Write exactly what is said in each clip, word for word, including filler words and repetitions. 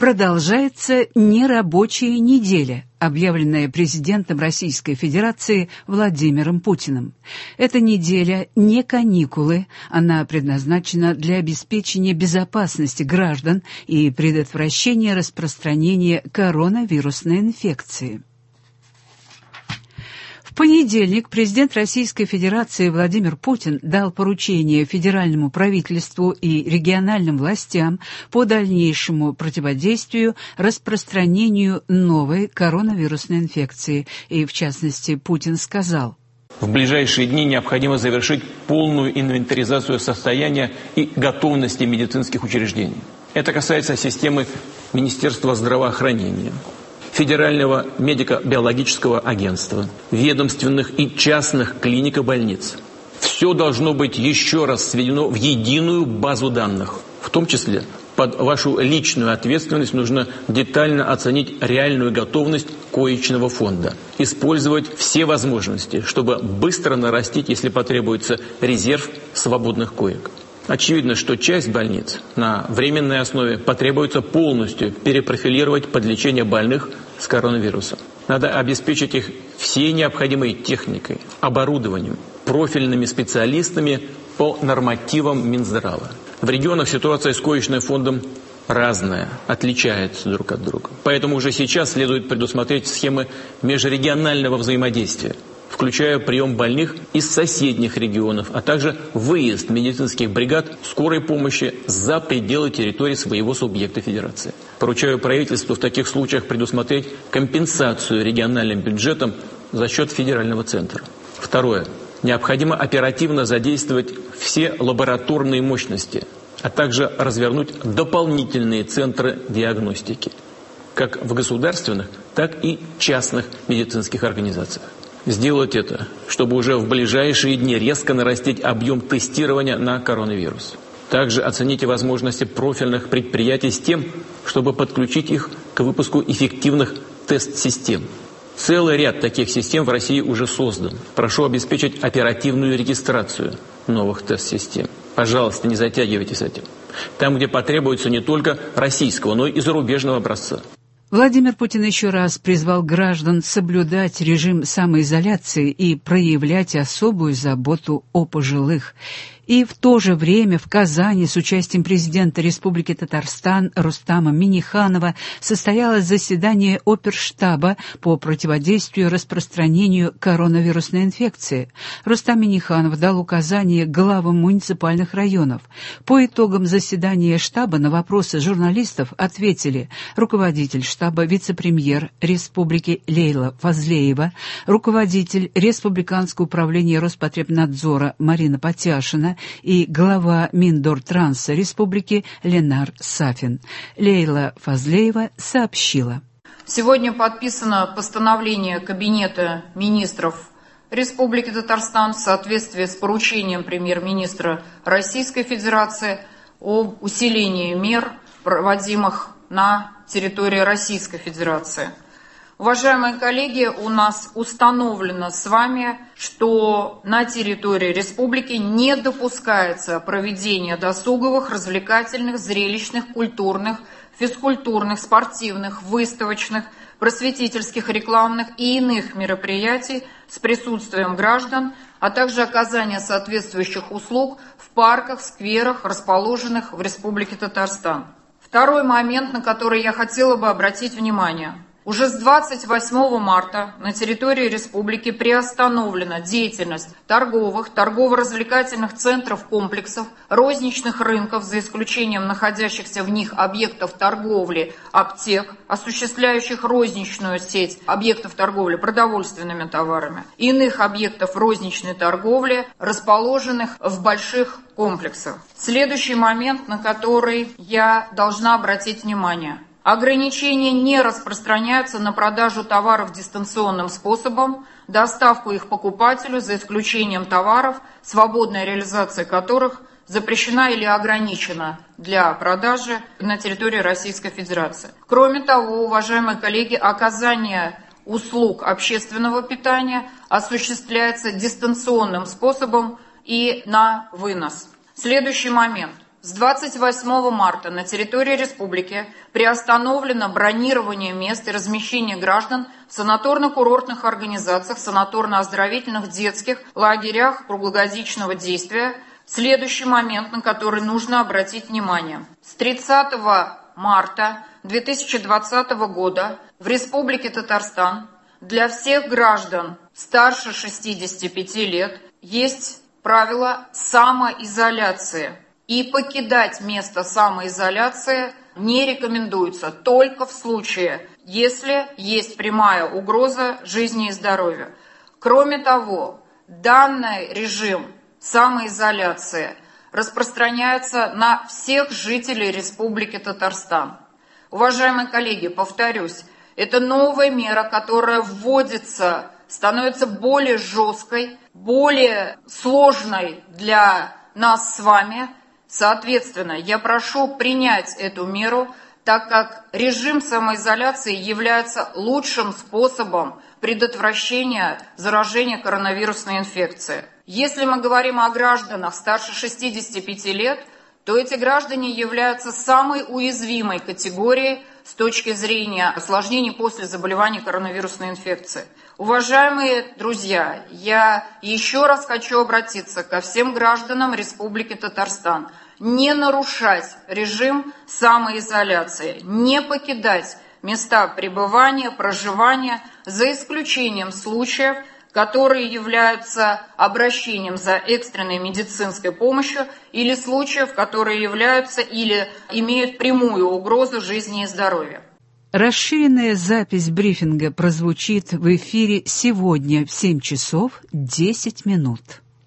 Продолжается нерабочая неделя, объявленная президентом Российской Федерации Владимиром Путиным. Эта неделя не каникулы, она предназначена для обеспечения безопасности граждан и предотвращения распространения коронавирусной инфекции. В понедельник президент Российской Федерации Владимир Путин дал поручение федеральному правительству и региональным властям по дальнейшему противодействию распространению новой коронавирусной инфекции. И, в частности, Путин сказал: в ближайшие дни необходимо завершить полную инвентаризацию состояния и готовности медицинских учреждений. Это касается системы Министерства здравоохранения, Федерального медико-биологического агентства, ведомственных и частных клиник и больниц. Все должно быть еще раз сведено в единую базу данных. В том числе под вашу личную ответственность нужно детально оценить реальную готовность коечного фонда, использовать все возможности, чтобы быстро нарастить, если потребуется, резерв свободных коек. Очевидно, что часть больниц на временной основе потребуется полностью перепрофилировать под лечение больных с коронавирусом. Надо обеспечить их всей необходимой техникой, оборудованием, профильными специалистами по нормативам Минздрава. В регионах ситуация с коечным фондом разная, отличается друг от друга. Поэтому уже сейчас следует предусмотреть схемы межрегионального взаимодействия, включая прием больных из соседних регионов, а также выезд медицинских бригад скорой помощи за пределы территории своего субъекта федерации. Поручаю правительству в таких случаях предусмотреть компенсацию региональным бюджетам за счет федерального центра. Второе. Необходимо оперативно задействовать все лабораторные мощности, а также развернуть дополнительные центры диагностики, как в государственных, так и частных медицинских организациях. Сделать это, чтобы уже в ближайшие дни резко нарастить объем тестирования на коронавирус. Также оцените возможности профильных предприятий с тем, чтобы подключить их к выпуску эффективных тест-систем. Целый ряд таких систем в России уже создан. Прошу обеспечить оперативную регистрацию новых тест-систем. Пожалуйста, не затягивайте с этим. Там, где потребуется не только российского, но и зарубежного образца. Владимир Путин еще раз призвал граждан соблюдать режим самоизоляции и проявлять особую заботу о пожилых. И в то же время в Казани с участием президента Республики Татарстан Рустама Минниханова состоялось заседание оперштаба по противодействию распространению коронавирусной инфекции. Рустам Минниханов дал указания главам муниципальных районов. По итогам заседания штаба на вопросы журналистов ответили руководитель штаба вице-премьер Республики Лейла Фазлеева, руководитель Республиканского управления Роспотребнадзора Марина Потяшина и глава Миндортранса Республики Ленар Сафин. Лейла Фазлеева сообщила. Сегодня подписано постановление Кабинета министров Республики Татарстан в соответствии с поручением премьер-министра Российской Федерации об усилении мер, проводимых на территории Российской Федерации. Уважаемые коллеги, у нас установлено с вами, что на территории республики не допускается проведение досуговых, развлекательных, зрелищных, культурных, физкультурных, спортивных, выставочных, просветительских, рекламных и иных мероприятий с присутствием граждан, а также оказание соответствующих услуг в парках, скверах, расположенных в Республике Татарстан. Второй момент, на который я хотела бы обратить внимание. Уже с двадцать восьмого марта на территории республики приостановлена деятельность торговых, торгово-развлекательных центров, комплексов, розничных рынков, за исключением находящихся в них объектов торговли, аптек, осуществляющих розничную сеть объектов торговли продовольственными товарами, иных объектов розничной торговли, расположенных в больших комплексах. Следующий момент, на который я должна обратить внимание. Ограничения не распространяются на продажу товаров дистанционным способом, доставку их покупателю, за исключением товаров, свободная реализация которых запрещена или ограничена для продажи на территории Российской Федерации. Кроме того, уважаемые коллеги, оказание услуг общественного питания осуществляется дистанционным способом и на вынос. Следующий момент. С двадцать восьмого марта на территории республики приостановлено бронирование мест и размещение граждан в санаторно-курортных организациях, санаторно-оздоровительных детских лагерях круглогодичного действия. Следующий момент, на который нужно обратить внимание. С тридцатого марта две тысячи двадцатого года в Республике Татарстан для всех граждан старше шестидесяти пяти лет есть правило самоизоляции. И покидать место самоизоляции не рекомендуется только в случае, если есть прямая угроза жизни и здоровью. Кроме того, данный режим самоизоляции распространяется на всех жителей Республики Татарстан. Уважаемые коллеги, повторюсь, это новая мера, которая вводится, становится более жесткой, более сложной для нас с вами. Соответственно, я прошу принять эту меру, так как режим самоизоляции является лучшим способом предотвращения заражения коронавирусной инфекцией. Если мы говорим о гражданах старше шестидесяти пяти лет, то эти граждане являются самой уязвимой категорией с точки зрения осложнений после заболевания коронавирусной инфекцией. Уважаемые друзья, я еще раз хочу обратиться ко всем гражданам Республики Татарстан. Не нарушать режим самоизоляции, не покидать места пребывания, проживания, за исключением случаев, которые являются обращением за экстренной медицинской помощью или случаев, которые являются или имеют прямую угрозу жизни и здоровья. Расширенная запись брифинга прозвучит в эфире сегодня в семь часов десять минут.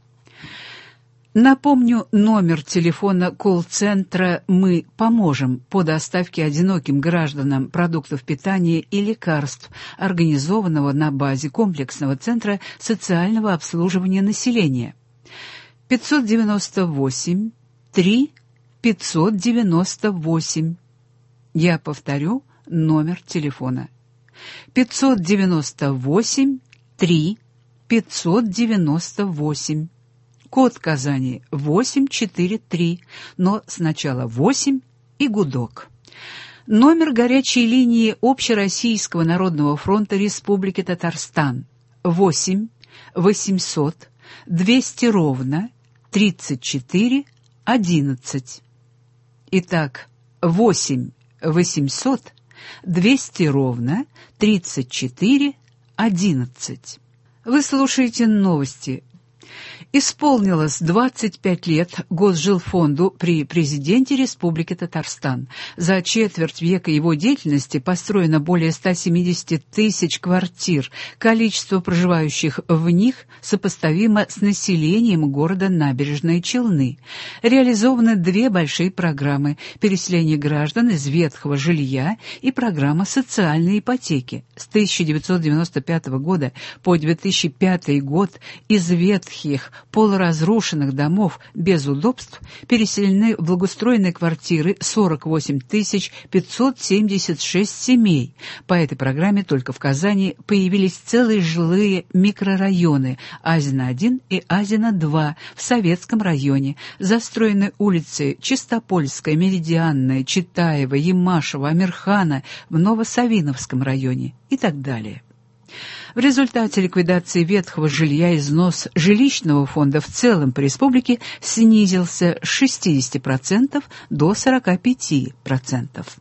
Напомню номер телефона колл-центра «Мы поможем» по доставке одиноким гражданам продуктов питания и лекарств, организованного на базе комплексного центра социального обслуживания населения. пятьсот девяносто восемь три пятьсот девяносто восемь. Я повторю номер телефона. пятьсот девяносто восемь три пятьсот девяносто восемь. Код Казани восемь четыре три, но сначала восемь и гудок. Номер горячей линии Общероссийского народного фронта Республики Татарстан восемь восемьсот двести ровно тридцать четыре одиннадцать. Итак, восемь восемьсот двести ровно тридцать четыре одиннадцать. Вы слушаете новости. Исполнилось двадцать пять лет Госжилфонду при президенте Республики Татарстан. За четверть века его деятельности построено более ста семидесяти тысяч квартир. Количество проживающих в них сопоставимо с населением города Набережные Челны. Реализованы две большие программы – переселение граждан из ветхого жилья и программа социальной ипотеки. С тысяча девятьсот девяносто пятого года по две тысячи пятый год из ветхих полуразрушенных домов без удобств переселены в благоустроенные квартиры сорок восемь тысяч пятьсот семьдесят шесть семей. По этой программе только в Казани появились целые жилые микрорайоны Азина один и Азина два в Советском районе, застроены улицы Чистопольская, Меридианная, Читаева, Ямашева, Амирхана в Новосавиновском районе и так далее. В результате ликвидации ветхого жилья износ жилищного фонда в целом по республике снизился с шестидесяти процентов до сорока пяти процентов.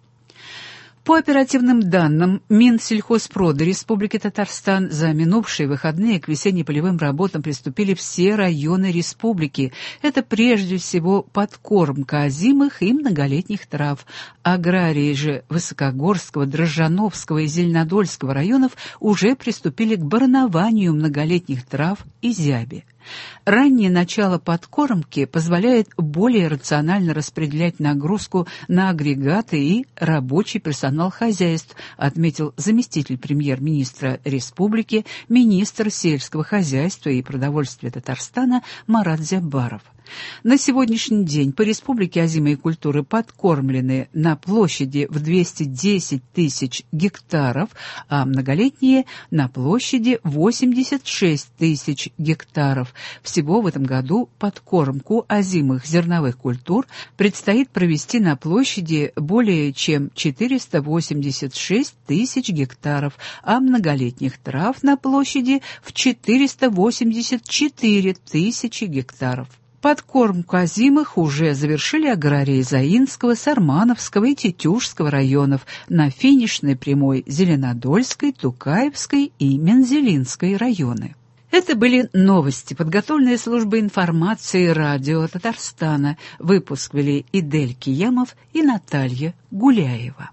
По оперативным данным Минсельхозпрода Республики Татарстан за минувшие выходные к весенне-полевым работам приступили все районы республики. Это прежде всего подкормка озимых и многолетних трав. Аграрии же Высокогорского, Дрожжановского и Зеленодольского районов уже приступили к барнованию многолетних трав и зяби. Раннее начало подкормки позволяет более рационально распределять нагрузку на агрегаты и рабочий персонал хозяйств, отметил заместитель премьер-министра республики, министр сельского хозяйства и продовольствия Татарстана Марат Зябаров. На сегодняшний день по республике озимые культуры подкормлены на площади в двести десять тысяч гектаров, а многолетние на площади восемьдесят шесть тысяч гектаров. Всего в этом году подкормку озимых зерновых культур предстоит провести на площади более чем четыреста восемьдесят шесть тысяч гектаров, а многолетних трав на площади в четыреста восемьдесят четыре тысячи гектаров. Подкормку озимых уже завершили аграрии Заинского, Сармановского и Тетюшского районов на финишной прямой Зеленодольской, Тукаевской и Мензелинской районы. Это были новости, подготовленные службой информации радио Татарстана. Выпуск вели Идель Киямов и Наталья Гуляева.